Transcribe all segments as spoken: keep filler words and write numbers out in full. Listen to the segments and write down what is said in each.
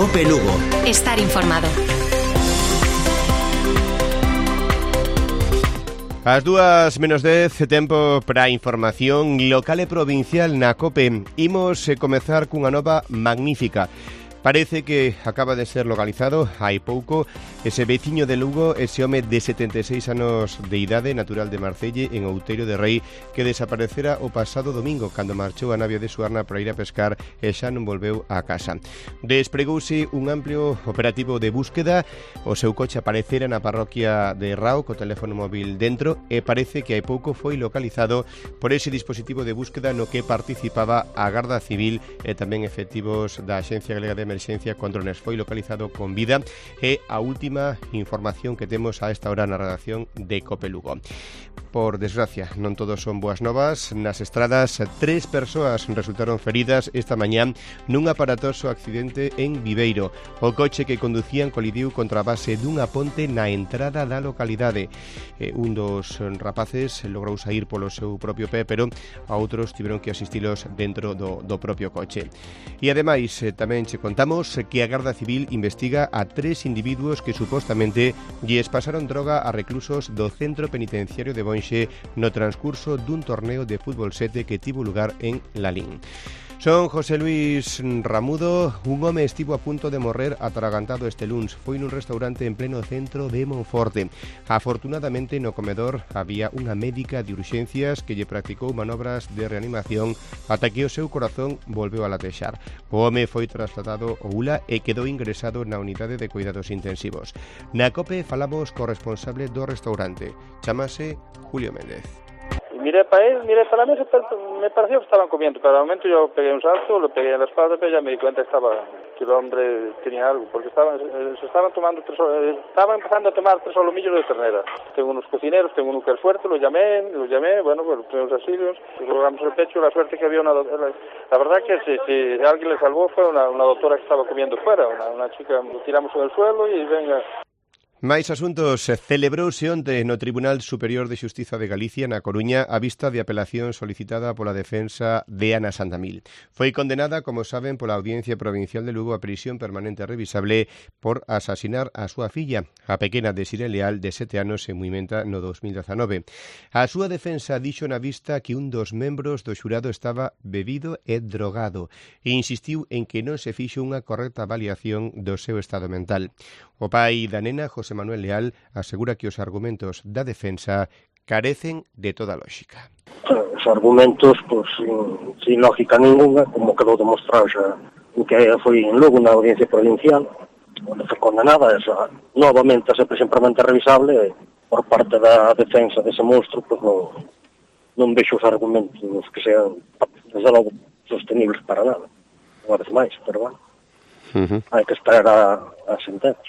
COPE Lugo. Estar informado. As dúas menos dez, tempo para a información local e provincial na COPE. Imos comezar cunha nova magnífica. Parece que acaba de ser localizado hai pouco ese veciño de Lugo, ese home de setenta e seis anos de idade, natural de Marcelle, en Outeiro de Rei, que desaparecera o pasado domingo cando marchou a navia de Suarna para ir a pescar e xa non volveu á casa. Despregouse un amplio operativo de búsqueda, o seu coche aparecera na parroquia de Rao co teléfono móvil dentro e parece que hai pouco foi localizado por ese dispositivo de búsqueda no que participaba a Garda Civil e tamén efectivos da Axencia Galega de Emerxencia con drones. Foi localizado con vida e a última información que temos a esta hora na redacción de COPE Lugo. Por desgracia, non todos son boas novas. Nas estradas, tres persoas resultaron feridas esta mañá nun aparatoso accidente en Viveiro. O coche que conducían colidiu contra a base dunha ponte na entrada da localidade. Eh, un dos rapaces logrou sair polo seu propio pé, pero a outros tiveron que asistilos dentro do, do propio coche. E ademais, eh, tamén che contamos que a Garda Civil investiga a tres individuos que supostamente lles pasaron droga a reclusos do centro penitenciario de Bonxe no transcurso dun torneo de fútbol sete que tivo lugar en Lalín. Son José Luis Ramudo. Un home estivo a punto de morrer atragantado este luns. Foi nun restaurante en pleno centro de Monforte. Afortunadamente no comedor había unha médica de urxencias que lle practicou manobras de reanimación ata que o seu corazón volveu a latexar. O home foi trasladado ao U L A e quedou ingresado na unidade de cuidados intensivos. Na COPE falamos co responsable do restaurante. Chámase Julio Méndez. Miré para él, miré para la mesa, pero me pareció que estaban comiendo. Pero al momento yo pegué un salto, lo pegué en la espalda, pero ya me di cuenta que estaba, que el hombre tenía algo, porque estaban, se estaban tomando tres, estaban empezando a tomar tres solomillos de ternera. Tengo unos cocineros, tengo uno que es fuerte, lo llamé, lo llamé, bueno, pues tuvimos auxilios, colgamos el pecho, la suerte que había una, la, la verdad que si, si alguien le salvó fue una, una doctora que estaba comiendo fuera, una, una chica, lo tiramos en el suelo y venga. Mais asuntos. Celebrouse onte no Tribunal Superior de Xustiza de Galicia na Coruña a vista de apelación solicitada pola defensa de Ana Santamil. Foi condenada, como saben, pola Audiencia Provincial de Lugo a prisión permanente revisable por asasinar a súa filla, a pequena Desiré Leal, de sete anos en Muimenta no dos mil dezanove. A súa defensa dixo na vista que un dos membros do xurado estaba bebido e drogado e insistiu en que non se fixo unha correcta avaliación do seu estado mental. O pai da nena, José Manuel Leal, asegura que os argumentos da defensa carecen de toda lógica. Os argumentos, pois, sin, sin lógica ninguna, como quedou demostrado xa o que foi en Lugo na Audiencia Provincial, onde foi condenada esa, novamente a ser prisión permanente revisable, por parte da defensa dese monstro, pois non, non vexo os argumentos que sean, desde logo, sostenibles para nada. Unha vez máis, pero bueno, uh-huh. Hai que esperar a, a sentencia.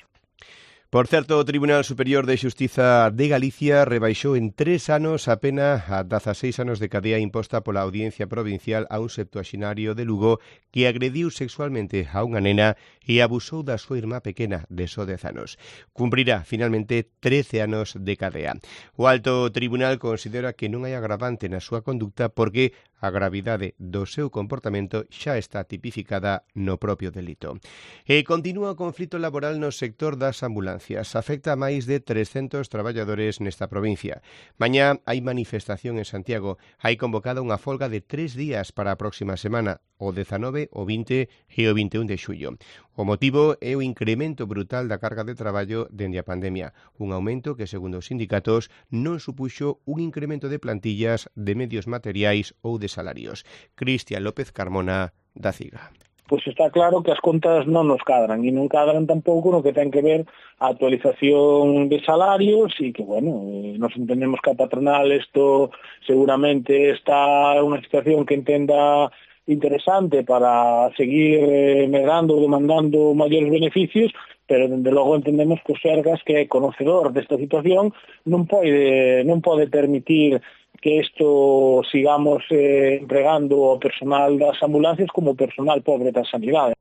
Por certo, o Tribunal Superior de Xustiza de Galicia rebaixou en tres anos a pena a dezaseis anos de cadea imposta pola Audiencia Provincial a un septuaxenario de Lugo que agrediu sexualmente a unha nena e abusou da súa irmá pequena de só dez anos. Cumprirá finalmente trece anos de cadea. O Alto Tribunal considera que non hai agravante na súa conducta porque a gravidade do seu comportamento xa está tipificada no propio delito. E continúa o conflito laboral no sector das ambulancias. Afecta a máis de trescentos traballadores nesta provincia. Mañá hai manifestación en Santiago. Hai convocada unha folga de tres días para a próxima semana, o dezanove, o vinte e o vinte e un de xullo. O motivo é o incremento brutal da carga de traballo dende a pandemia, un aumento que, segundo os sindicatos, non supuxo un incremento de plantillas, de medios materiais ou de salarios. Cristian López Carmona, da CIGA. Pois está claro que as contas non nos cadran, e non cadran tampouco no que ten que ver a actualización de salarios, e que, bueno, nos entendemos que a patronal isto seguramente está unha situación que entenda interesante para seguir eh, medando ou demandando maiores beneficios, pero dende logo entendemos que o Sergas, que é conocedor desta situación, non pode, non pode permitir que isto sigamos eh, empregando o personal das ambulancias como personal pobre da sanidade.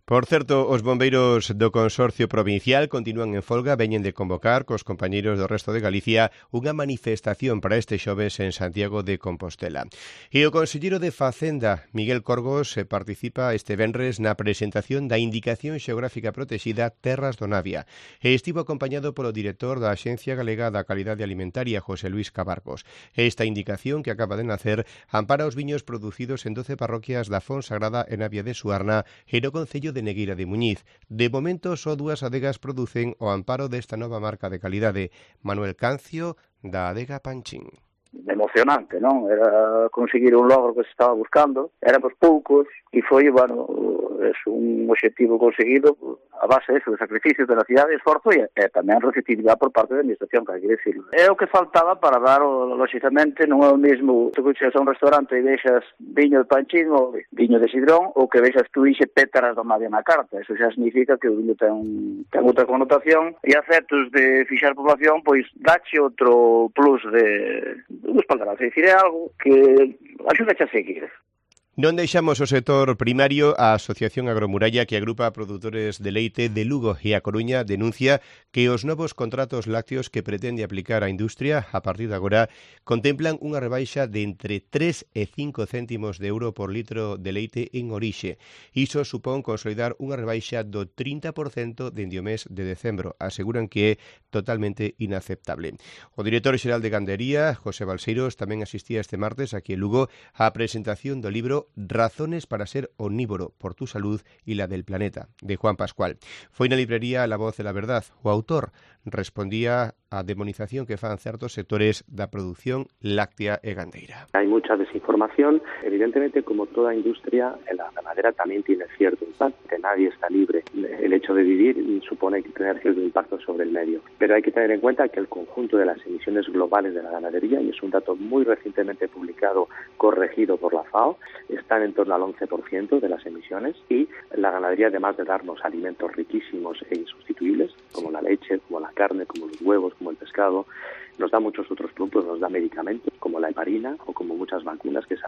Por certo, os bombeiros do Consorcio Provincial continúan en folga, veñen de convocar cos compañeiros do resto de Galicia unha manifestación para este xoves en Santiago de Compostela. E o conselleiro de Facenda, Miguel Corgos, participa este venres na presentación da Indicación Xeográfica Protexida Terras do Navia e estivo acompañado polo director da Axencia Galega da Calidade Alimentaria, José Luis Cabarcos. Esta indicación, que acaba de nacer, ampara os viños producidos en doce parroquias da Fonsagrada e Navia de Suarna e no concello de Negueira de Muñiz. De momento, só dúas adegas producen o amparo desta nova marca de calidade. Manuel Cancio, da adega Panchín. Emocionante, non? Era conseguir un logro que se estaba buscando, éramos poucos, e foi, bueno, es un objetivo conseguido a base eso, de sacrificios de la cidade, esforzo e, e tamén receptividade por parte da administración, que hai que decirlo. É o que faltaba para dar, lógicamente, non é o mesmo tu que chegas a un restaurante e vexas viño de Panchín ou viño de Sidrón, ou que vexas tú ixe pétaras do Navia na carta. Eso xa significa que o viño ten, ten outra connotación, e a efectos de fixar población, pois dache outro plus de un espaldarazo, é dicir, é algo que axuda a seguir. Non deixamos o sector primario. A Asociación Agromuralla, que agrupa a produtores de leite de Lugo e a Coruña, denuncia que os novos contratos lácteos que pretende aplicar a industria a partir de agora contemplan unha rebaixa de entre tres e cinco céntimos de euro por litro de leite en orixe. Iso supón consolidar unha rebaixa do trinta por cento dende o mes de decembro. Aseguran que é totalmente inaceptable. O director xeral de Gandería, José Balseiros, tamén asistía este martes aquí en Lugo á presentación do libro Razones para ser omnívoro, por tu salud y la del planeta, de Juan Pascual. Foi na librería La Voz de la Verdad. O autor respondía a demonización que fan certos sectores da produción láctea e gandeira. Hay mucha desinformación. Evidentemente, como toda industria, la ganadera también tiene cierto impacto. Nadie está libre. El hecho de vivir supone tener cierto impacto sobre el medio. Pero hay que tener en cuenta que el conjunto de las emisiones globales de la ganadería, y es un dato muy recientemente publicado, corregido por la FAO, están en torno al once por ciento de las emisiones, y la ganadería, además de darnos alimentos riquísimos e insustituibles, como la leche, como la carne, como los huevos, como el pescado, nos da muchos otros productos, nos da medicamentos, como la heparina o como muchas vacunas que se...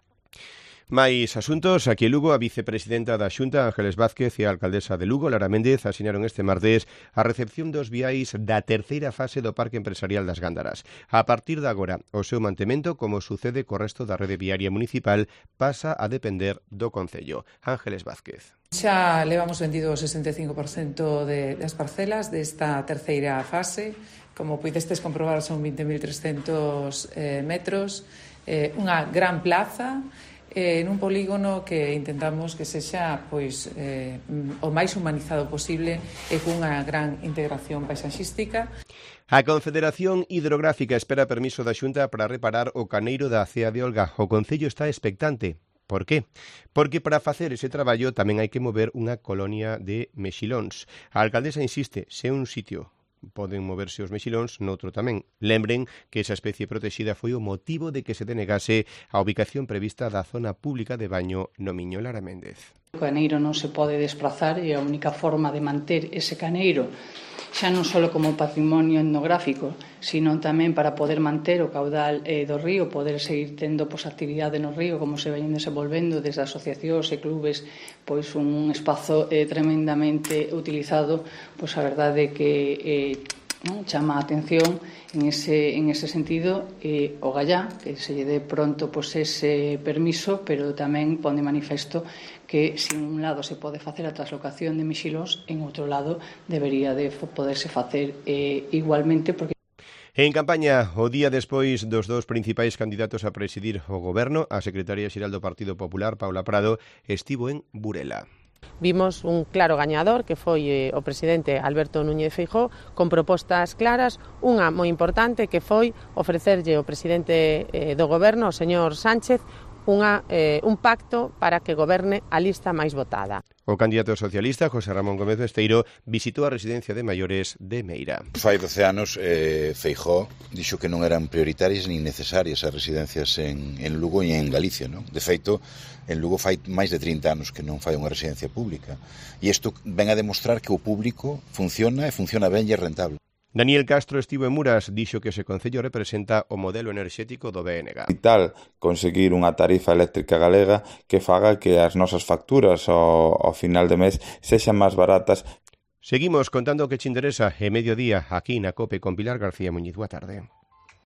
Mais asuntos, aquí en Lugo, a vicepresidenta da Xunta, Ángeles Vázquez, e a alcaldesa de Lugo, Lara Méndez, asinaron este martes a recepción dos viais da terceira fase do Parque Empresarial das Gándaras. A partir de agora, o seu mantemento, como sucede co resto da rede viaria municipal, pasa a depender do Concello. Ángeles Vázquez. Xa levamos vendido o sesenta e cinco por cento de, das parcelas desta terceira fase. Como pudestes comprobar, son vinte mil trescentos eh, metros, eh, unha gran plaza, eh, nun polígono que intentamos que sexa pois, eh, o máis humanizado posible e cunha gran integración paisaxística. A Confederación Hidrográfica espera permiso da Xunta para reparar o caneiro da Cea de Olga. O Concello está expectante. Por qué? Porque para facer ese traballo tamén hai que mover unha colonia de mexilóns. A alcaldesa insiste, se é un sitio poden moverse os mexilóns, noutro tamén. Lembren que esa especie protexida foi o motivo de que se denegase a ubicación prevista da zona pública de baño no Miño. Lara Méndez. O caneiro non se pode desplazar e a única forma de manter ese caneiro xa non só como patrimonio etnográfico, sino tamén para poder manter o caudal eh, do río, poder seguir tendo pois, actividade no río, como se veñen desenvolvendo desde asociacións e clubes, pois un espazo eh, tremendamente utilizado, pois a verdade que eh, non, chama a atención en ese, en ese sentido eh, o Gallá, que se lle dé pronto pois, ese permiso, pero tamén pone manifesto que se en un lado se pode facer a traslocación de mexilóns, en outro lado debería de poderse facer eh, igualmente, porque En campaña, o día despois dos dous principais candidatos a presidir o goberno, a secretaria xeral do Partido Popular, Paula Prado, estivo en Burela. Vimos un claro gañador que foi eh, o presidente Alberto Núñez Feijóo con propostas claras, unha moi importante que foi ofrecerlle o presidente eh, do goberno, o señor Sánchez, unha, eh, un pacto para que goberne a lista máis votada. O candidato socialista, José Ramón Gómez Besteiro, visitou a residencia de maiores de Meira. Fai doce anos, eh, Feijóo dixo que non eran prioritarias nin necesarias as residencias en, en Lugo e en Galicia, non? De feito, en Lugo fai máis de trinta anos que non fai unha residencia pública. E isto ven a demostrar que o público funciona e funciona ben e é rentable. Daniel Castro estivo en Muras, dixo que ese concello representa o modelo enerxético do B N G. Vital conseguir unha tarifa eléctrica galega que faga que as nosas facturas ao, ao final de mes sexan máis baratas. Seguimos contando o que che interesa e mediodía aquí na COPE con Pilar García Muñiz. Boa tarde.